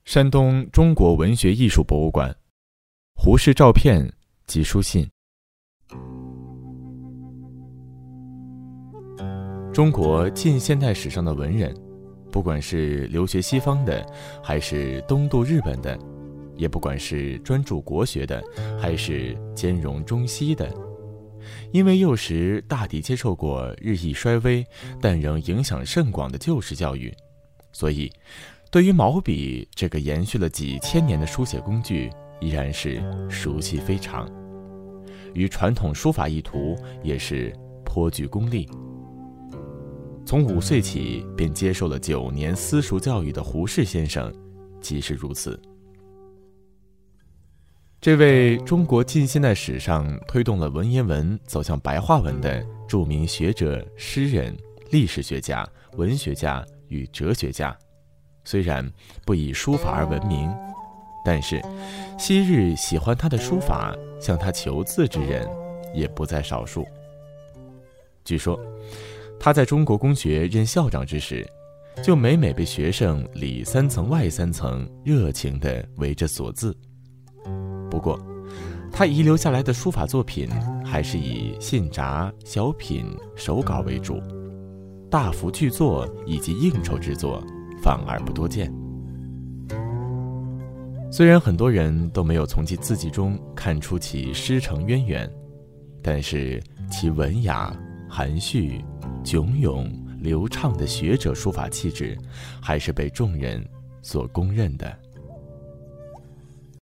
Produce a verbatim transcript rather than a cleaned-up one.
山东中国文学艺术博物馆，胡适照片及书信。中国近现代史上的文人，不管是留学西方的，还是东渡日本的，也不管是专注国学的，还是兼容中西的，因为幼时大抵接受过日益衰微但仍影响甚广的旧式教育，所以对于毛笔这个延续了几千年的书写工具依然是熟悉非常，与传统书法意图也是颇具功力。从五岁起便接受了九年私塾教育的胡适先生即是如此。这位中国近现代史上推动了文言文走向白话文的著名学者、诗人、历史学家、文学家与哲学家，虽然不以书法而闻名，但是昔日喜欢他的书法向他求字之人也不在少数。据说他在中国公学任校长之时，就每每被学生里三层外三层热情地围着锁字。不过他遗留下来的书法作品还是以信札、小品、手稿为主，大幅巨作以及应酬之作反而不多见。虽然很多人都没有从其字迹中看出其师承渊源，但是其文雅、含蓄、炯勇、流畅的学者书法气质还是被众人所公认的。